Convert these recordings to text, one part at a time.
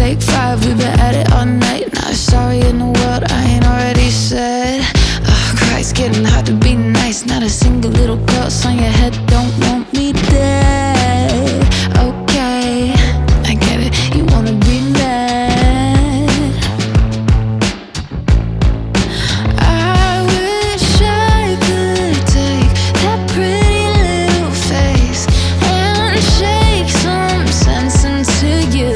take five, we've been at it all night. Not a sorry in the world I ain't already said. Christ, getting hard to be nice. Not a single little cross on your head don't want me dead. Okay, I get it, you wanna be mad. I wish I could take that pretty little face and shake some sense into you.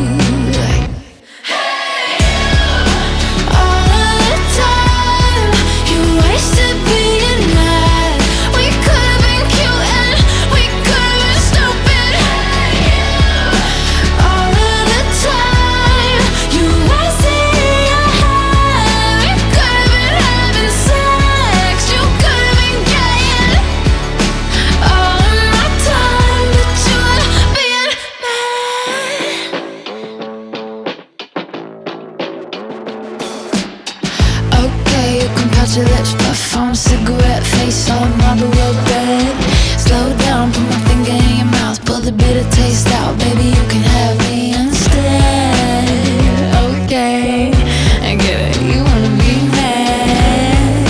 Your lips, puff on a cigarette, face on Marlboro bed. Slow down, put my finger in your mouth, pull the bitter taste out. Baby, you can have me instead. Okay, I get it, you wanna be mad.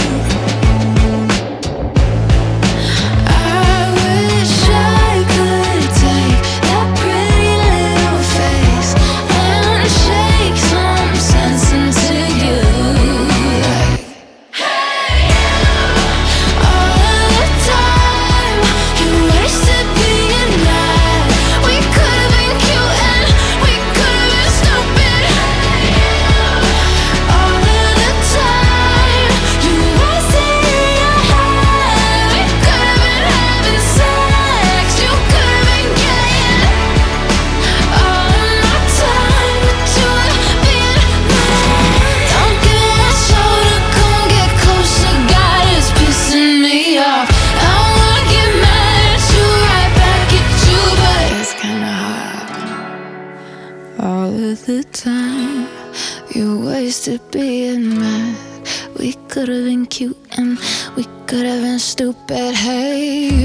I wish I could take that pretty little face and shake some sense into you. All of the time you wasted being mad. We could have been cute and we could have been stupid. Hey,